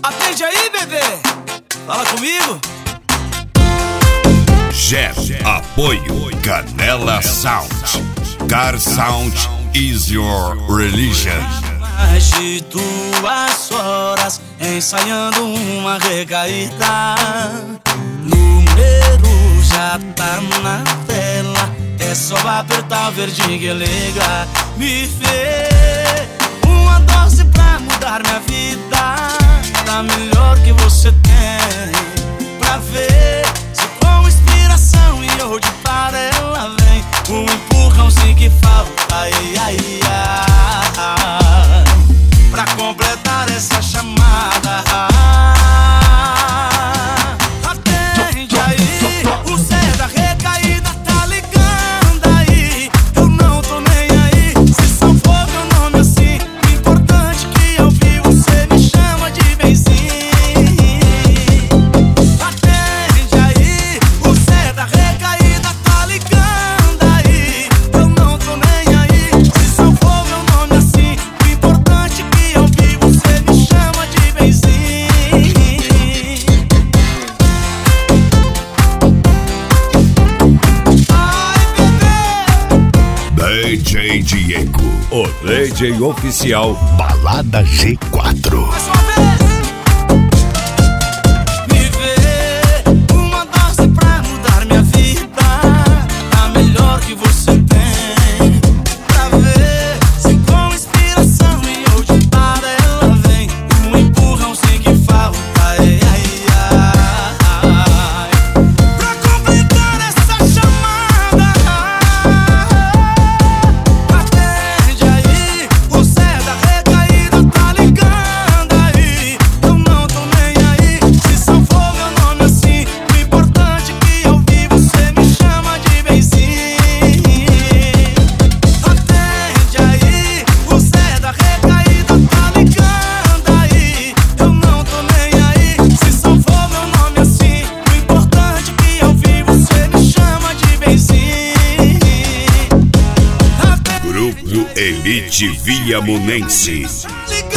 Atende aí, bebê. Fala comigo. GER, apoio Canela Sound. Car Sound is your religion. Mais de 2 horas ensaiando uma recaída. Número já tá na tela, é só apertar o verdinho que liga. Me vê uma dose pra mudar minha vida, tá melhor que você tem. Pra ver se com inspiração e eu de para ela vem. Um empurrãozinho que falta, ai, ai, ai, pra completar essa chamada. Atende aí, o Zé da recaída tá ligando aí. Eu não tô nem aí, se salvou meu nome assim. O importante que eu vi, você me chama de benzinho. Atende aí, o Zé da recaída tá ligando aí. Eu não tô nem aí, se salvou meu nome assim. O importante que eu vi, você me chama de benzinho. DJ Diego, o DJ oficial Balada G4. Mais uma vez. Me vê uma dose pra mudar minha vida, tá melhor que você tem. Pra ver se com inspiração e eu de para ela vem. Um empurrãozinho que falta, ai, ai, ai, pra completar essa chamada. Atende aí, o Zé da recaída tá ligando aí. Eu não tô nem aí, se salvou meu nome assim. O importante que eu vi, você me chama de benzinho. Atende aí, o Zé da recaída tá ligando aí. Eu não tô nem aí, se salvou meu nome assim. O importante que eu vi, você me chama de benzinho. Grupo Elite Viamonense. Liga